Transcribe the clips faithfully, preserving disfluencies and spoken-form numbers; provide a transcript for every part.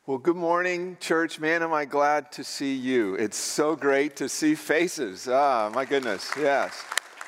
Well, good morning, church. Man, am I glad to see you. It's so great to see faces. Ah, my goodness, yes.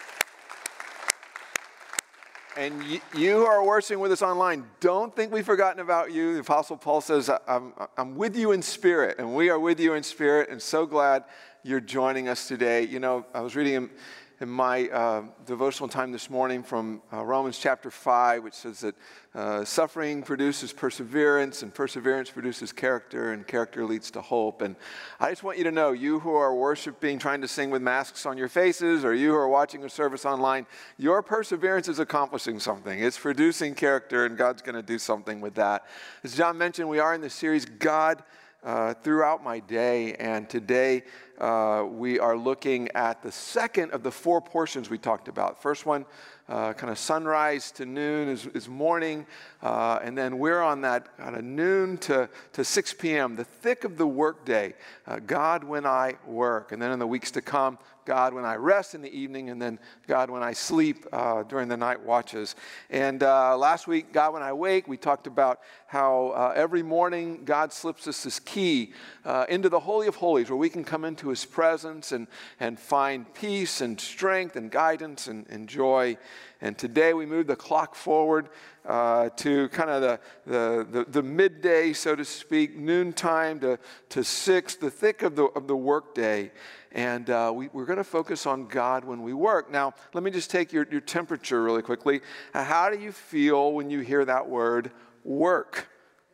And y- you who are worshiping with us online, don't think we've forgotten about you. The Apostle Paul says, I'm, I'm with you in spirit, and we are with you in spirit, and so glad you're joining us today. You know, I was reading in, in my uh, devotional time this morning from uh, Romans chapter five, which says that uh, suffering produces perseverance, and perseverance produces character, and character leads to hope. And I just want you to know, you who are worshiping, trying to sing with masks on your faces, or you who are watching a service online, your perseverance is accomplishing something. It's producing character, and God's going to do something with that. As John mentioned, we are in the series, God Uh, throughout my day, and today uh, we are looking at the second of the four portions we talked about. First one, uh, kind of sunrise to noon is, is morning, uh, and then we're on that kind of noon to, to six p.m., the thick of the workday, uh, God when I work, and then in the weeks to come, God when I rest in the evening, and then God when I sleep uh, during the night watches. And uh, last week, God when I wake, we talked about how uh, every morning God slips us this key uh, into the Holy of Holies, where we can come into His presence and, and find peace and strength and guidance and, and joy. And today we move the clock forward uh, to kind of the, the, the, the midday, so to speak, noontime to, to six, the thick of the, of the workday. And uh, we, we're going to focus on God when we work. Now, let me just take your, your temperature really quickly. Uh, how do you feel when you hear that word, work?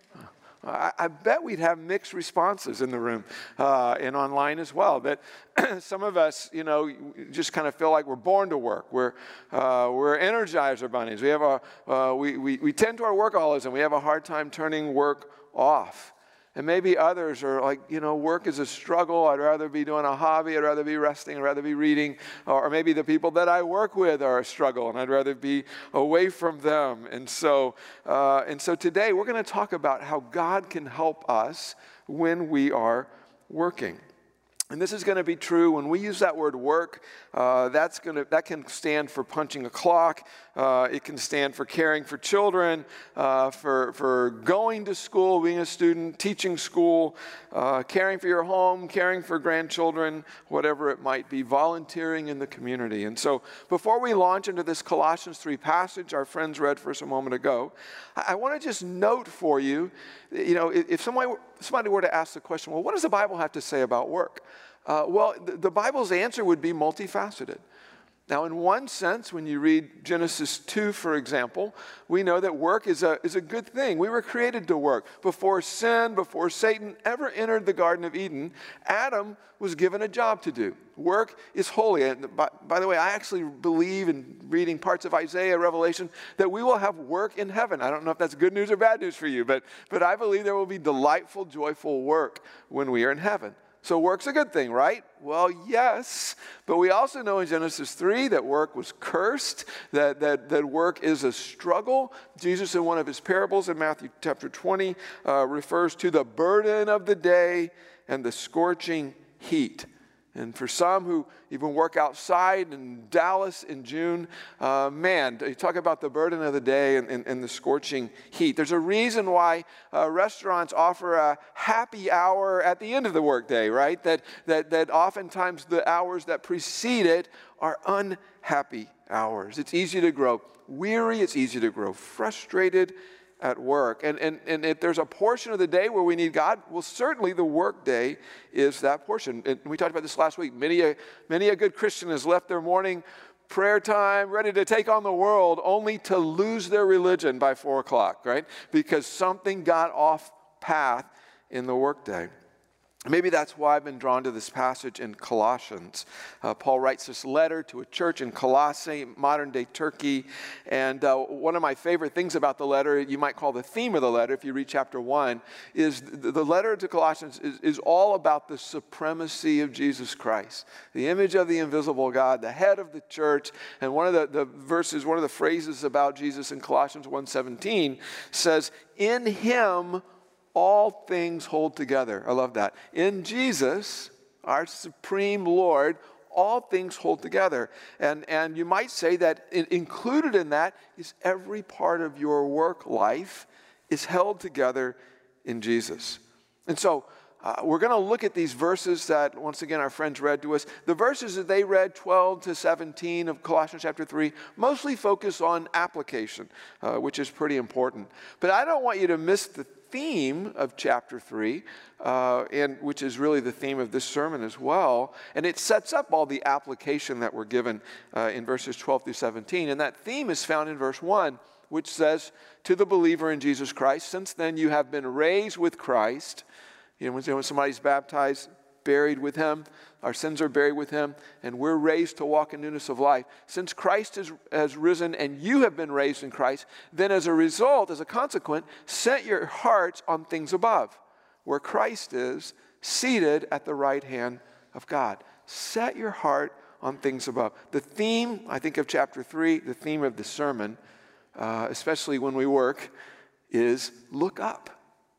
I, I bet we'd have mixed responses in the room uh, and online as well. That some of us, you know, just kind of feel like we're born to work. We're uh, we're Energizer bunnies. We have a uh, we, we we tend to our workaholism. We have a hard time turning work off. And maybe others are like, you know, work is a struggle. I'd rather be doing a hobby. I'd rather be resting. I'd rather be reading. Or maybe the people that I work with are a struggle, and I'd rather be away from them. And so, uh, and so today we're going to talk about how God can help us when we are working. And this is going to be true when we use that word work. Uh, that's going to that can stand for punching a clock. Uh, it can stand for caring for children, uh, for for going to school, being a student, teaching school, uh, caring for your home, caring for grandchildren, whatever it might be, volunteering in the community. And so, before we launch into this Colossians three passage our friends read for us a moment ago, I, I want to just note for you, you know, if somebody somebody were to ask the question, well, what does the Bible have to say about work? Uh, well, the, the Bible's answer would be multifaceted. Now, in one sense, when you read Genesis two, for example, we know that work is a, is a good thing. We were created to work. Before sin, before Satan ever entered the Garden of Eden, Adam was given a job to do. Work is holy. And by, by the way, I actually believe in reading parts of Isaiah, Revelation, that we will have work in heaven. I don't know if that's good news or bad news for you, but, but I believe there will be delightful, joyful work when we are in heaven. So work's a good thing, right? Well, yes, but we also know in Genesis three that work was cursed, that, that, that work is a struggle. Jesus, in one of his parables in Matthew chapter twenty, uh, refers to the burden of the day and the scorching heat. And for some who even work outside in Dallas in June, uh, man, you talk about the burden of the day and, and, and the scorching heat. There's a reason why uh, restaurants offer a happy hour at the end of the workday, right? That, that, that oftentimes the hours that precede it are unhappy hours. It's easy to grow weary. It's easy to grow frustrated at work. And, and, and if there's a portion of the day where we need God, well, certainly the work day is that portion. And we talked about this last week. Many a, many a good Christian has left their morning prayer time, ready to take on the world, only to lose their religion by four o'clock, right? Because something got off path in the workday. Maybe that's why I've been drawn to this passage in Colossians. Uh, Paul writes this letter to a church in Colossae, modern-day Turkey. And uh, one of my favorite things about the letter, you might call the theme of the letter, if you read chapter one, is the, the letter to Colossians is, is all about the supremacy of Jesus Christ, the image of the invisible God, the head of the church. And one of the, the verses, one of the phrases about Jesus in Colossians one seventeen says, "In him all things hold together." I love that. In Jesus, our supreme Lord, all things hold together. And, and you might say that included in that is every part of your work life is held together in Jesus. And so uh, we're going to look at these verses that, once again, our friends read to us. The verses that they read, twelve to seventeen of Colossians chapter three, mostly focus on application, uh, which is pretty important. But I don't want you to miss the theme of chapter three, uh, and which is really the theme of this sermon as well. And it sets up all the application that we're given uh, in verses twelve through seventeen. And that theme is found in verse one, which says, to the believer in Jesus Christ, since then you have been raised with Christ. You know, when, when somebody's baptized, buried with him, our sins are buried with him, and we're raised to walk in newness of life. Since Christ has, has risen and you have been raised in Christ, then as a result, as a consequence, set your hearts on things above, where Christ is, seated at the right hand of God. Set your heart on things above. The theme, I think, of chapter three, the theme of the sermon, uh, especially when we work, is look up.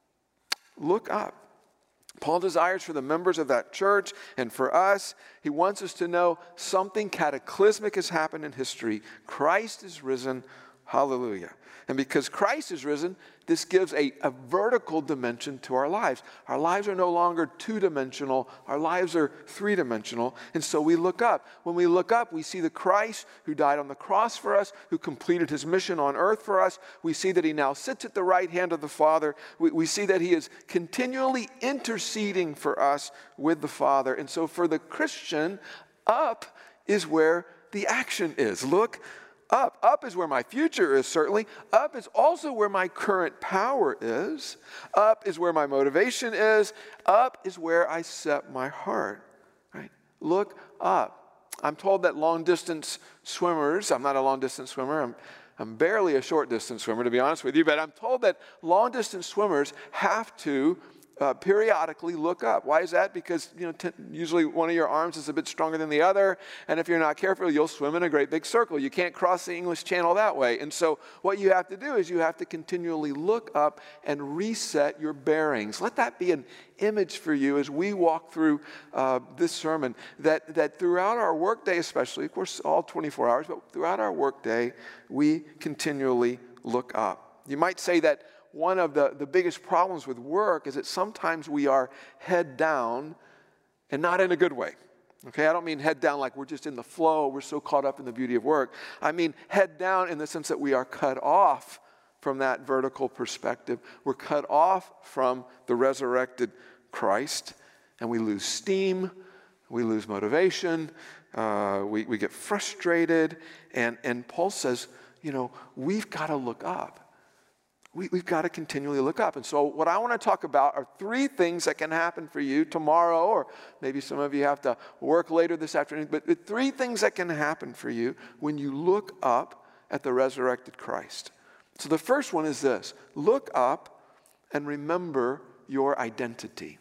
Look up. Paul desires for the members of that church and for us, he wants us to know something cataclysmic has happened in history. Christ is risen. Hallelujah. And because Christ is risen, this gives a, a vertical dimension to our lives. Our lives are no longer two-dimensional. Our lives are three-dimensional. And so we look up. When we look up, we see the Christ who died on the cross for us, who completed his mission on earth for us. We see that he now sits at the right hand of the Father. We, we see that he is continually interceding for us with the Father. And so for the Christian, up is where the action is. Look up. Up is where my future is, certainly. Up is also where my current power is. Up is where my motivation is. Up is where I set my heart. Right? Look up. I'm told that long-distance swimmers, I'm not a long-distance swimmer, I'm, I'm barely a short-distance swimmer, to be honest with you, but I'm told that long-distance swimmers have to Uh, periodically look up. Why is that? Because you know, t- usually one of your arms is a bit stronger than the other, and if you're not careful, you'll swim in a great big circle. You can't cross the English Channel that way. And so what you have to do is you have to continually look up and reset your bearings. Let that be an image for you as we walk through uh, this sermon, that, that throughout our workday especially, of course all twenty-four hours, but throughout our workday, we continually look up. You might say that one of the, the biggest problems with work is that sometimes we are head down and not in a good way. Okay, I don't mean head down like we're just in the flow, we're so caught up in the beauty of work. I mean head down in the sense that we are cut off from that vertical perspective. We're cut off from the resurrected Christ, and we lose steam, we lose motivation, uh, we, we get frustrated, and, and Paul says, you know, we've got to look up. We, we've got to continually look up. And so what I want to talk about are three things that can happen for you tomorrow, or maybe some of you have to work later this afternoon, but three things that can happen for you when you look up at the resurrected Christ. So the first one is this: look up and remember your identity.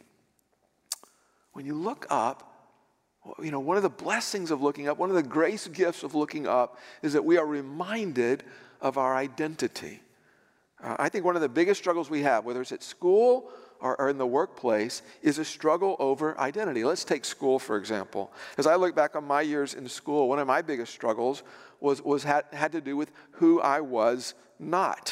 When you look up, you know, one of the blessings of looking up, one of the grace gifts of looking up is that we are reminded of our identity. Uh, I think one of the biggest struggles we have, whether it's at school or, or in the workplace, is a struggle over identity. Let's take school, for example. As I look back on my years in school, one of my biggest struggles was, was had, had to do with who I was not.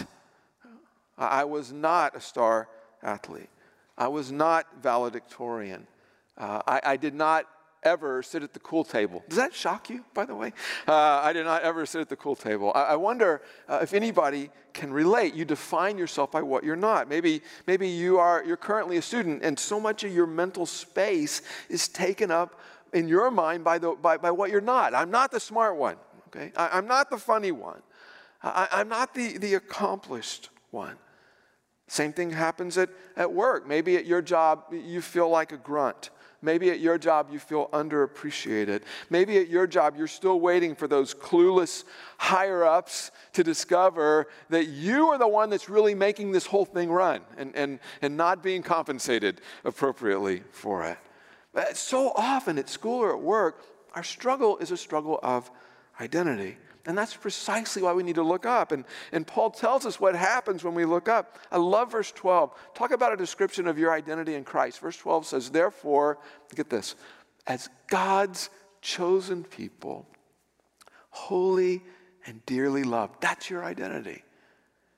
I was not a star athlete. I was not valedictorian. Uh, I, I did not ever sit at the cool table. Does that shock you, by the way? Uh, I did not ever sit at the cool table. I, I wonder uh, if anybody can relate. You define yourself by what you're not. Maybe, maybe you are, you're currently a student, and so much of your mental space is taken up in your mind by, the, by, by what you're not. I'm not the smart one, okay? I, I'm not the funny one. I, I'm not the, the accomplished one. Same thing happens at, at work. Maybe at your job, you feel like a grunt. Maybe at your job you feel underappreciated. Maybe at your job you're still waiting for those clueless higher-ups to discover that you are the one that's really making this whole thing run and, and, and not being compensated appropriately for it. But so often at school or at work, our struggle is a struggle of identity. And that's precisely why we need to look up. And, and Paul tells us what happens when we look up. I love verse twelve. Talk about a description of your identity in Christ. Verse twelve says, therefore, get this, as God's chosen people, holy and dearly loved. That's your identity.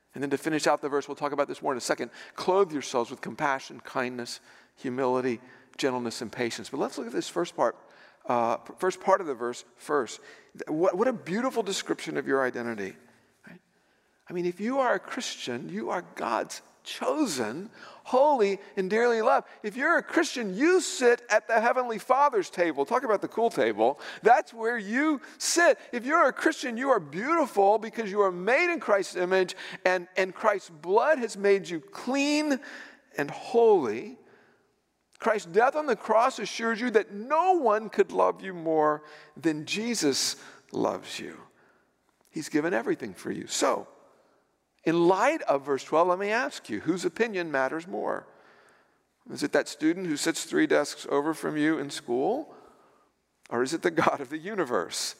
And then to finish out the verse, we'll talk about this more in a second, clothe yourselves with compassion, kindness, humility, gentleness, and patience. But let's look at this first part, uh, first part of the verse first. What, what a beautiful description of your identity. Right? I mean, if you are a Christian, you are God's chosen, holy, and dearly loved. If you're a Christian, you sit at the Heavenly Father's table. Talk about the cool table. That's where you sit. If you're a Christian, you are beautiful because you are made in Christ's image, and, and Christ's blood has made you clean and holy. Christ's death on the cross assures you that no one could love you more than Jesus loves you. He's given everything for you. So, in light of verse twelve, let me ask you, whose opinion matters more? Is it that student who sits three desks over from you in school? Or is it the God of the universe?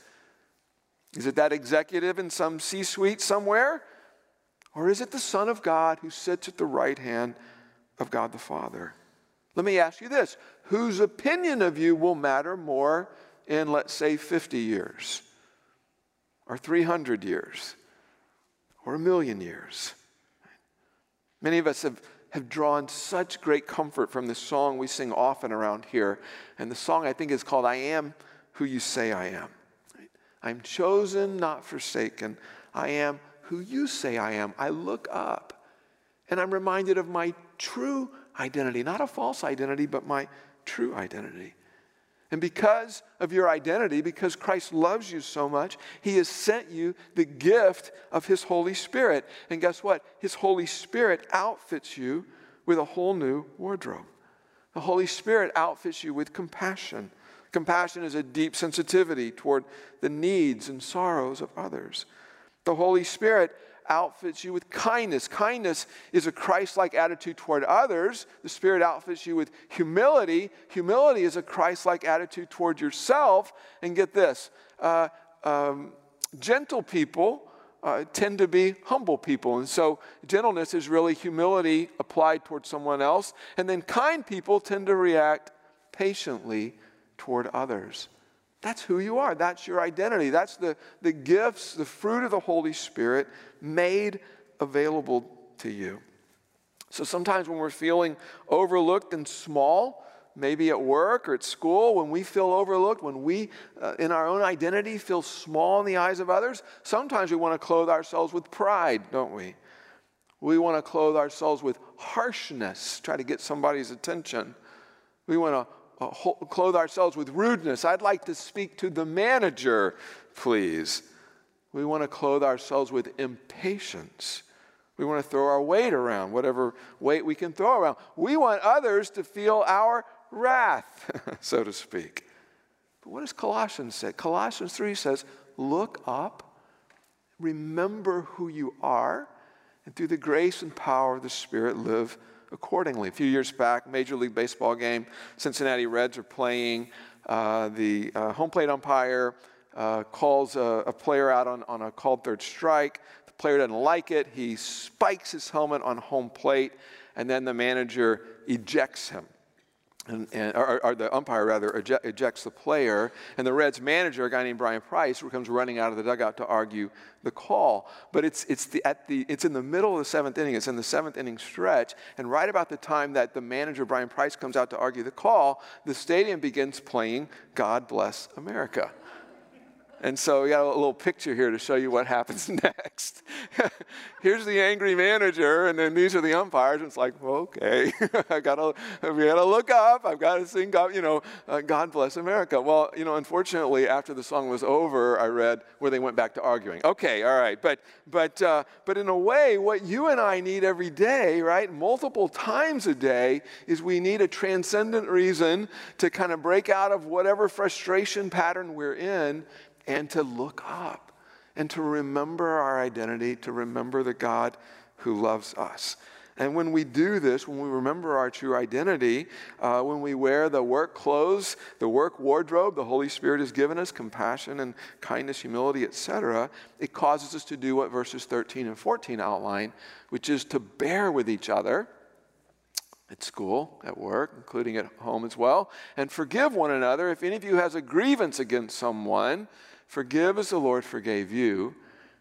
Is it that executive in some C-suite somewhere? Or is it the Son of God who sits at the right hand of God the Father? Let me ask you this, whose opinion of you will matter more in, let's say, fifty years? Or three hundred years? Or a million years? Many of us have, have drawn such great comfort from this song we sing often around here. And the song, I think, is called, I Am Who You Say I Am. I'm chosen, not forsaken. I am who you say I am. I look up, and I'm reminded of my true identity. Not a false identity, but my true identity. And because of your identity, because Christ loves you so much, he has sent you the gift of his Holy Spirit. And guess what? His Holy Spirit outfits you with a whole new wardrobe. The Holy Spirit outfits you with compassion. Compassion is a deep sensitivity toward the needs and sorrows of others. The Holy Spirit outfits you with kindness. Kindness is a Christ-like attitude toward others. The Spirit outfits you with humility. Humility is a Christ-like attitude toward yourself. And get this, uh, um, gentle people uh, tend to be humble people. And so gentleness is really humility applied toward someone else. And then kind people tend to react patiently toward others. That's who you are. That's your identity. That's the, the gifts, the fruit of the Holy Spirit made available to you. So sometimes when we're feeling overlooked and small, maybe at work or at school, when we feel overlooked, when we, uh, in our own identity, feel small in the eyes of others, sometimes we want to clothe ourselves with pride, don't we? We want to clothe ourselves with harshness, try to get somebody's attention. We want to Uh, clothe ourselves with rudeness. I'd like to speak to the manager, please. We want to clothe ourselves with impatience. We want to throw our weight around, whatever weight we can throw around. We want others to feel our wrath, so to speak. But what does Colossians say? Colossians three says, look up, remember who you are, and through the grace and power of the Spirit, live accordingly. A few years back, Major League Baseball game, Cincinnati Reds are playing. Uh, the uh, home plate umpire uh, calls a, a player out on, on a called third strike. The player doesn't like it. He spikes his helmet on home plate, and then the manager ejects him. And, and, or, or the umpire, rather, eject, ejects the player. And the Reds manager, a guy named Brian Price, comes running out of the dugout to argue the call. But it's, it's, the, at the, it's in the middle of the seventh inning. It's in the seventh inning stretch. And right about the time that the manager, Brian Price, comes out to argue the call, the stadium begins playing God Bless America. And so we got a little picture here to show you what happens next. Here's the angry manager, and then these are the umpires. And it's like, well, okay, I gotta, we gotta look up. I've got to sing, God, you know, uh, God Bless America. Well, you know, unfortunately, after the song was over, I read where they went back to arguing. Okay, all right, but but uh, but in a way, what you and I need every day, right, multiple times a day, is we need a transcendent reason to kind of break out of whatever frustration pattern we're in, and to look up, and to remember our identity, to remember the God who loves us. And when we do this, when we remember our true identity, uh, when we wear the work clothes, the work wardrobe the Holy Spirit has given us, compassion and kindness, humility, et cetera, it causes us to do what verses thirteen and fourteen outline, which is to bear with each other at school, at work, including at home as well, and forgive one another. If any of you has a grievance against someone, forgive as the Lord forgave you.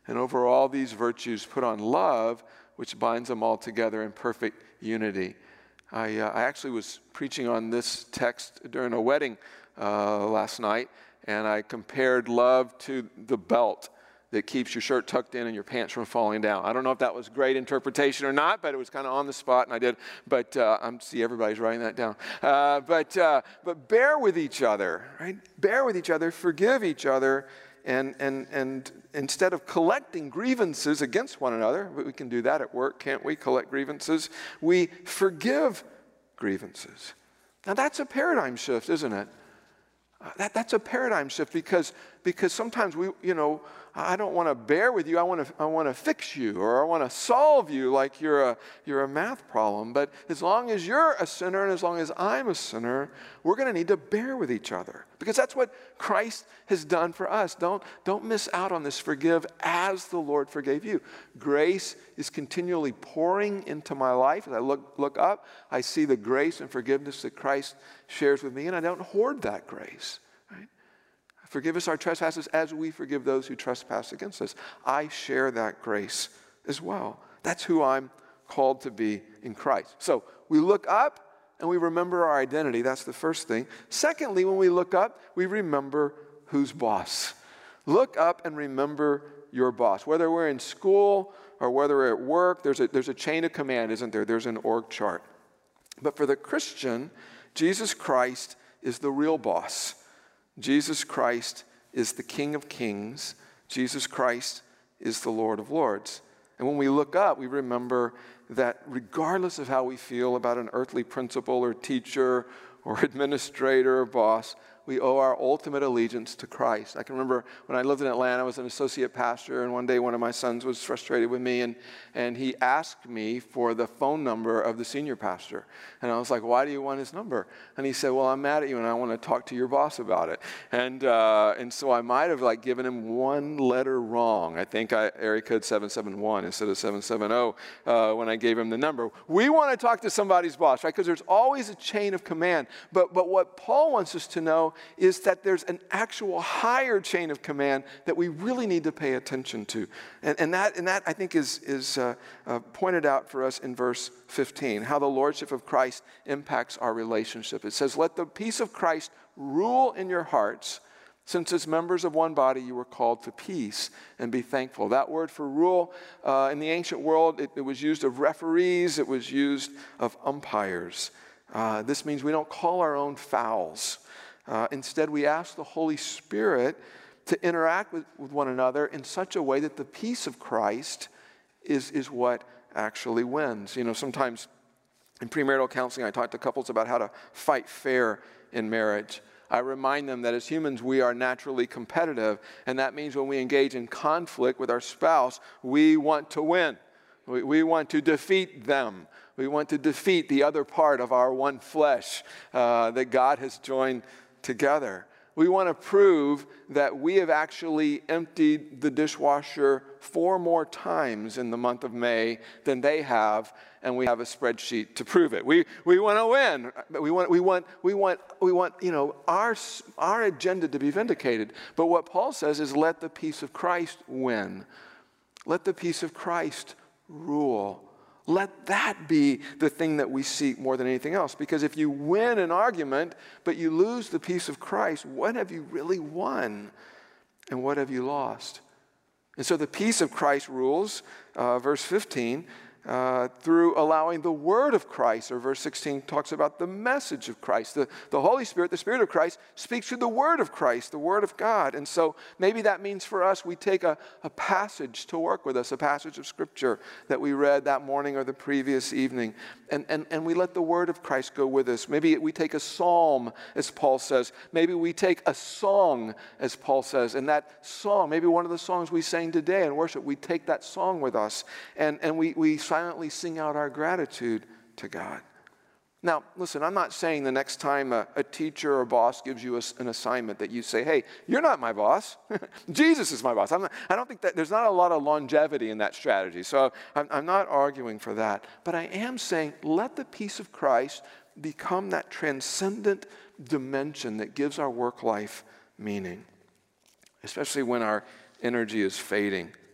And over all these virtues, put on love, which binds them all together in perfect unity. I, uh, I actually was preaching on this text during a wedding uh, last night, and I compared love to the belt that keeps your shirt tucked in and your pants from falling down. I don't know if that was great interpretation or not, but it was kind of on the spot, and I did. But uh, I'm see everybody's writing that down. Uh, but uh, but bear with each other, right? Bear with each other, forgive each other, and and and instead of collecting grievances against one another, we can do that at work, can't we? Collect grievances. We forgive grievances. Now that's a paradigm shift, isn't it? Uh, that, that's a paradigm shift because, because sometimes we, you know, I don't want to bear with you. I want to, I want to fix you, or I want to solve you like you're a, you're a math problem. But as long as you're a sinner and as long as I'm a sinner, we're going to need to bear with each other because that's what Christ has done for us. Don't, don't miss out on this. Forgive as the Lord forgave you. Grace is continually pouring into my life. As I look, look up, I see the grace and forgiveness that Christ shares with me, and I don't hoard that grace. Right? Forgive us our trespasses as we forgive those who trespass against us. I share that grace as well. That's who I'm called to be in Christ. So we look up and we remember our identity. That's the first thing. Secondly, when we look up, we remember who's boss. Look up and remember your boss. Whether we're in school or whether we're at work, there's a, there's a chain of command, isn't there? There's an org chart. But for the Christian, Jesus Christ is the real boss. Jesus Christ is the King of Kings. Jesus Christ is the Lord of Lords. And when we look up, we remember that regardless of how we feel about an earthly principal or teacher or administrator or boss, we owe our ultimate allegiance to Christ. I can remember when I lived in Atlanta, I was an associate pastor, and one day one of my sons was frustrated with me, and, and he asked me for the phone number of the senior pastor. And I was like, why do you want his number? And he said, well, I'm mad at you, and I want to talk to your boss about it. And uh, and so I might have like given him one letter wrong. I think I area code seven seven one instead of seven seven zero uh, when I gave him the number. We want to talk to somebody's boss, right? Because there's always a chain of command. But But what Paul wants us to know is that there's an actual higher chain of command that we really need to pay attention to. And, and, that, and that, I think, is, is uh, uh, pointed out for us in verse fifteen, how the lordship of Christ impacts our relationship. It says, let the peace of Christ rule in your hearts, since as members of one body you were called to peace, and be thankful. That word for rule, uh, in the ancient world, it, it was used of referees, it was used of umpires. Uh, this means we don't call our own fouls. Uh, instead, we ask the Holy Spirit to interact with, with one another in such a way that the peace of Christ is, is what actually wins. You know, sometimes in premarital counseling, I talk to couples about how to fight fair in marriage. I remind them that as humans, we are naturally competitive, and that means when we engage in conflict with our spouse, we want to win. We, we want to defeat them. We want to defeat the other part of our one flesh uh, that God has joined together. We want to prove that we have actually emptied the dishwasher four more times in the month of May than they have, and we have a spreadsheet to prove it. We we want to win. We want we want we want we want you know our our agenda to be vindicated. But what Paul says is, let the peace of Christ win. Let the peace of Christ rule. Let that be the thing that we seek more than anything else. Because if you win an argument, but you lose the peace of Christ, what have you really won? And what have you lost? And so the peace of Christ rules, uh, verse fifteen, uh, through allowing the word of Christ, or verse sixteen talks about the message of Christ. The, the Holy Spirit, the Spirit of Christ, speaks through the word of Christ, the word of God. And so maybe that means for us, we take a, a passage to work with us, a passage of Scripture that we read that morning or the previous evening, and, and, and we let the word of Christ go with us. Maybe we take a psalm, as Paul says. Maybe we take a song, as Paul says, and that song, maybe one of the songs we sang today in worship, we take that song with us, and, and we, we silently sing out our gratitude to God. Now, listen, I'm not saying the next time a, a teacher or boss gives you a, an assignment that you say, hey, you're not my boss. Jesus is my boss. I'm not, I don't think that there's not a lot of longevity in that strategy. So I'm, I'm not arguing for that. But I am saying let the peace of Christ become that transcendent dimension that gives our work life meaning, especially when our energy is fading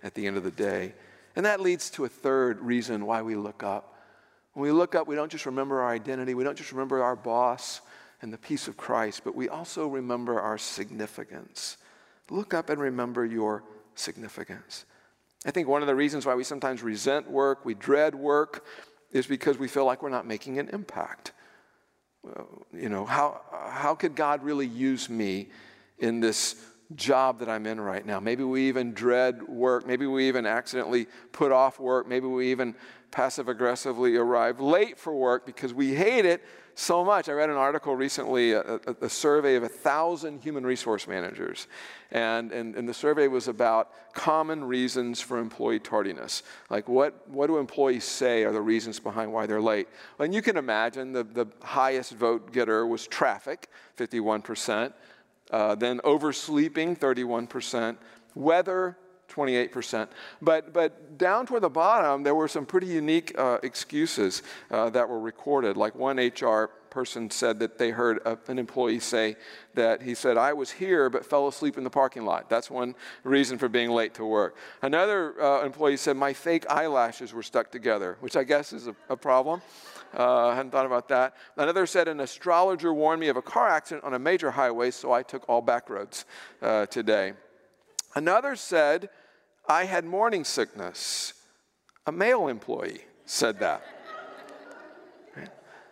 at the end of the day. And that leads to a third reason why we look up. When we look up, we don't just remember our identity, we don't just remember our boss and the peace of Christ, but we also remember our significance. Look up and remember your significance. I think one of the reasons why we sometimes resent work, we dread work, is because we feel like we're not making an impact. Well, you know, how, how could God really use me in this job that I'm in right now? Maybe we even dread work. Maybe we even accidentally put off work. Maybe we even passive-aggressively arrive late for work because we hate it so much. I read an article recently, a, a, a survey of a thousand human resource managers, and, and, and the survey was about common reasons for employee tardiness. Like what, what do employees say are the reasons behind why they're late? And you can imagine the, the highest vote getter was traffic, fifty-one percent, uh, then oversleeping, thirty-one percent, weather, twenty-eight percent. But, but down toward the bottom, there were some pretty unique uh, excuses uh, that were recorded. Like one H R person said that they heard a, an employee say that he said, I was here but fell asleep in the parking lot. That's one reason for being late to work. Another uh, employee said, my fake eyelashes were stuck together, which I guess is a, a problem. Uh, I hadn't thought about that. Another said, an astrologer warned me of a car accident on a major highway, so I took all back roads uh, today. Another said, I had morning sickness. A male employee said that. Right?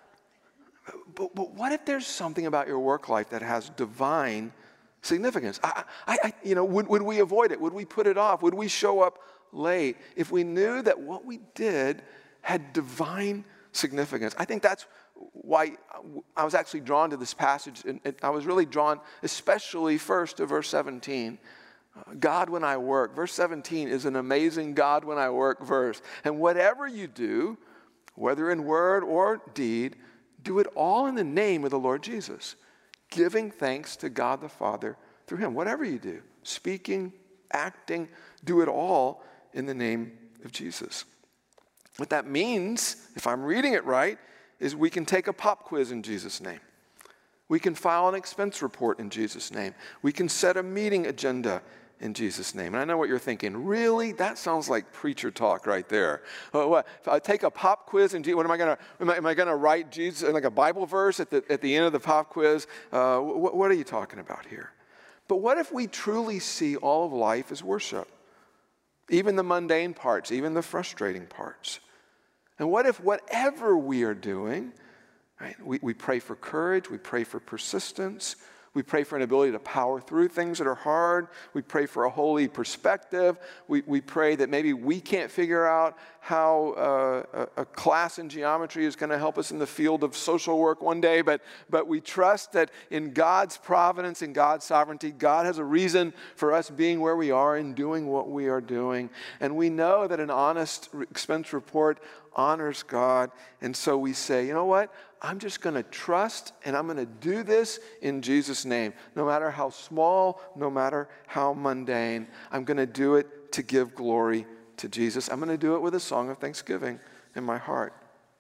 But, but what if there's something about your work life that has divine significance? I, I, I, you know, would, would we avoid it? Would we put it off? Would we show up late if we knew that what we did had divine significance? I think that's why I was actually drawn to this passage, and I was really drawn especially first to verse seventeen. God when I work. Verse seventeen is an amazing God when I work verse. And whatever you do, whether in word or deed, do it all in the name of the Lord Jesus, giving thanks to God the Father through him. Whatever you do, speaking, acting, do it all in the name of Jesus. What that means, if I'm reading it right, is we can take a pop quiz in Jesus' name. We can file an expense report in Jesus' name. We can set a meeting agenda in Jesus' name. And I know what you're thinking. Really? That sounds like preacher talk right there. Uh, what? If I take a pop quiz and what am I going to? Am I, am I going to write Jesus like a Bible verse at the at the end of the pop quiz? Uh, what, what are you talking about here? But what if we truly see all of life as worship, even the mundane parts, even the frustrating parts? And what if whatever we are doing, right, we, we pray for courage, we pray for persistence, we pray for an ability to power through things that are hard. We pray for a holy perspective. We, we pray that maybe we can't figure out how uh, a, a class in geometry is going to help us in the field of social work one day, but, but we trust that in God's providence, in God's sovereignty, God has a reason for us being where we are and doing what we are doing. And we know that an honest expense report honors God. And so we say, you know what? I'm just going to trust and I'm going to do this in Jesus' name. No matter how small, no matter how mundane, I'm going to do it to give glory to Jesus. I'm going to do it with a song of thanksgiving in my heart.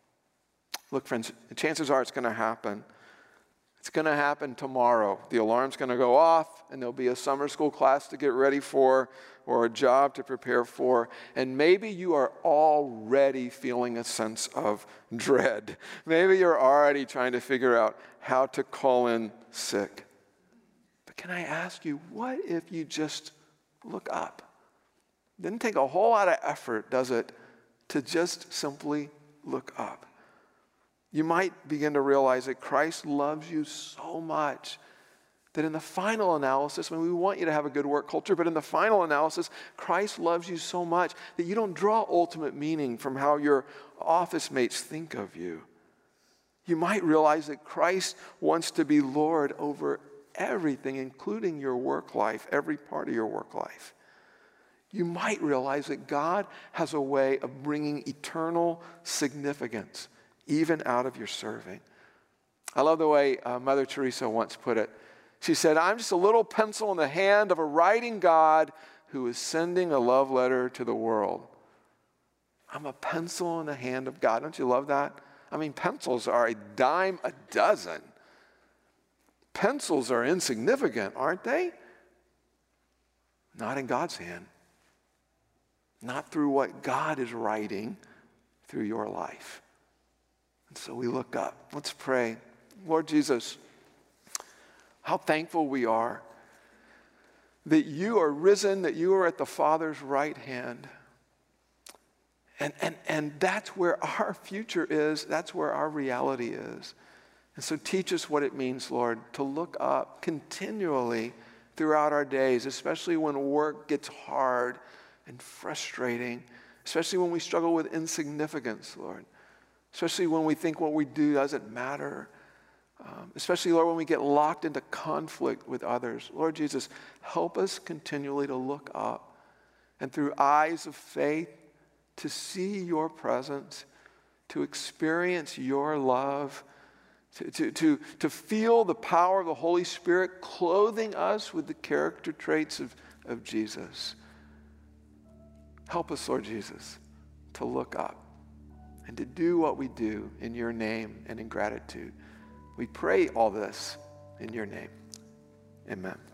Look, friends, chances are it's going to happen. It's going to happen tomorrow. The alarm's going to go off, and there'll be a summer school class to get ready for, or a job to prepare for. And maybe you are already feeling a sense of dread. Maybe you're already trying to figure out how to call in sick. But can I ask you, what if you just look up? It doesn't take a whole lot of effort, does it, to just simply look up? You might begin to realize that Christ loves you so much that in the final analysis, when we want you to have a good work culture, but in the final analysis, Christ loves you so much that you don't draw ultimate meaning from how your office mates think of you. You might realize that Christ wants to be Lord over everything, including your work life, every part of your work life. You might realize that God has a way of bringing eternal significance even out of your serving. I love the way uh, Mother Teresa once put it. She said, I'm just a little pencil in the hand of a writing God who is sending a love letter to the world. I'm a pencil in the hand of God. Don't you love that? I mean, pencils are a dime a dozen. Pencils are insignificant, aren't they? Not in God's hand. not through what God is writing through your life. And so we look up. Let's pray. Lord Jesus, how thankful we are that you are risen, that you are at the Father's right hand. And, and, and that's where our future is. That's where our reality is. And so teach us what it means, Lord, to look up continually throughout our days, especially when work gets hard and frustrating, especially when we struggle with insignificance, Lord, especially when we think what we do doesn't matter, um, especially, Lord, when we get locked into conflict with others. Lord Jesus, help us continually to look up and through eyes of faith to see your presence, to experience your love, To, to, to, to feel the power of the Holy Spirit clothing us with the character traits of, of Jesus. Help us, Lord Jesus, to look up and to do what we do in your name and in gratitude. We pray all this in your name. Amen.